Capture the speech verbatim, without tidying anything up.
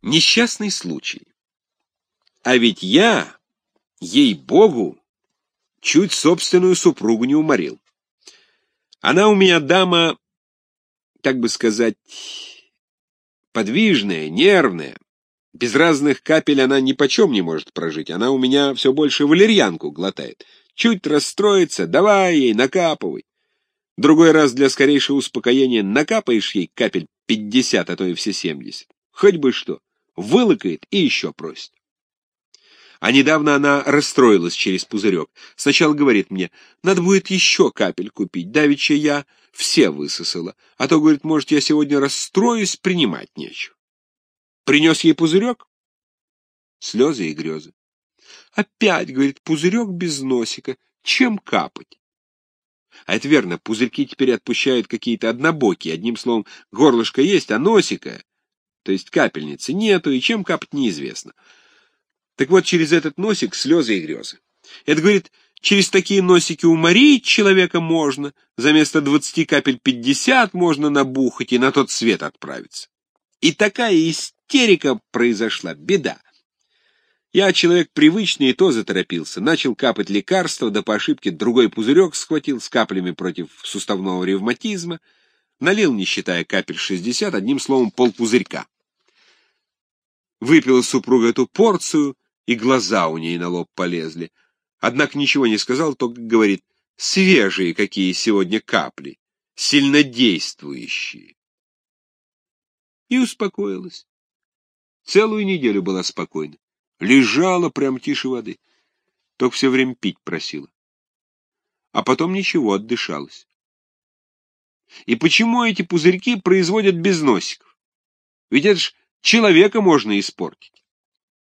Несчастный случай. А ведь я, ей-богу, чуть собственную супругу не уморил. Она у меня дама, так бы сказать, подвижная, нервная. Без разных капель она ни почем не может прожить. Она у меня все больше валерьянку глотает. Чуть расстроится, давай ей, накапывай. Другой раз для скорейшего успокоения накапаешь ей капель пятьдесят, а то и все семьдесят. Хоть бы что. Вылыкает и еще просит. А недавно она расстроилась через пузырек. Сначала говорит мне, надо будет еще капель купить. Давеча я все высосала. А то, говорит, может, я сегодня расстроюсь, принимать нечего. Принес ей пузырек? Слезы и грезы. Опять, говорит, пузырек без носика. Чем капать? А это верно, пузырьки теперь отпущают какие-то однобокие. Одним словом, горлышко есть, а носика, то есть капельницы, нету, и чем капать неизвестно. Так вот, через этот носик слезы и грезы. Это, говорит, через такие носики уморить человека можно, за место двадцати капель пятьдесят можно набухать и на тот свет отправиться. И такая истерика произошла, беда. Я человек привычный и то заторопился, начал капать лекарства, да по ошибке другой пузырек схватил с каплями против суставного ревматизма, налил, не считая капель шестьдесят, одним словом, полпузырька. Выпила супруга эту порцию, и глаза у ней на лоб полезли. Однако ничего не сказал, только говорит, свежие какие сегодня капли, сильнодействующие. И успокоилась. Целую неделю была спокойна. Лежала прям тише воды. Только все время пить просила. А потом ничего, отдышалась. И почему эти пузырьки производят без носиков? Ведь это ж человека можно испортить.